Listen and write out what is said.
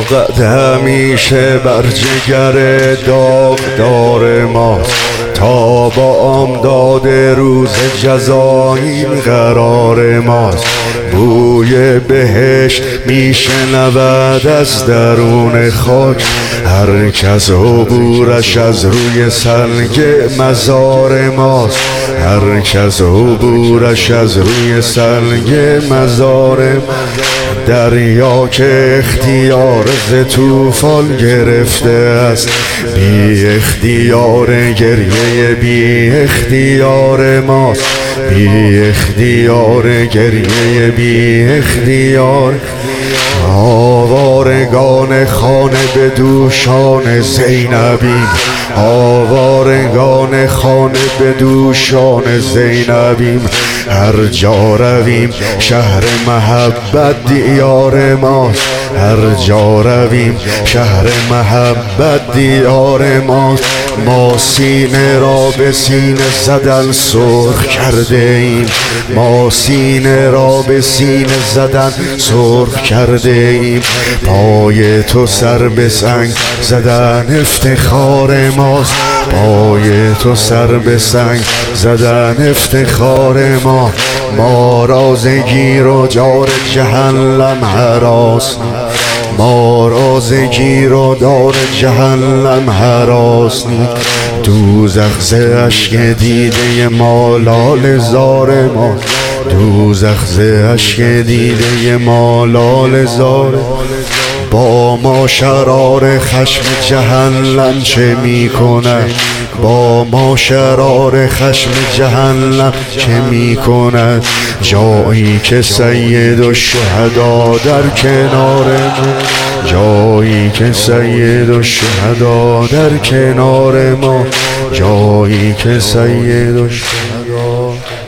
قد همیشه بر جگر داغدار ماست، تا بامداد روز جزاییم قرار ماست. بوی بهشت میشنود از درون خاک، هر کس عبورش از روی سنگ مزار ماست، هر کس عبورش از روی سنگ مزار. دریا که اختیار ز طوفان گرفته است، بی اختیار گریه بی اختیار ماست، بی اختیار گریه بی اختیار. آوارگان خانه به دوشان زینبیم، آوارگان خانه به دوشان زینبیم. هر جا رویم شهر محبت دیار ماست، هر جا رویم شهر محبت دیار ماست. ما سینه را به سینه زدن سرخ کرده ایم، ما سینه را به سینه زدن سرخ کرده ایم. پای تو سر به سنگ زدن افتخار ماست، پای تو سر به سنگ زدن افتخار ما. ما راز گیر و جار جهنم هراس، ما راز گیر و دار جهنم هراس نی. دوزخ ز اشک دیده ما لاله زار ما، دوزخ ز اشک دیده ما لاله زار. با ما شرار خشم جهنم چه می کند، با ما شرار خشم جهنم چه می کند. جایی که سید الشهدا در کنار ما، جایی که سید الشهدا در کنار ما، جایی که سید الشهدا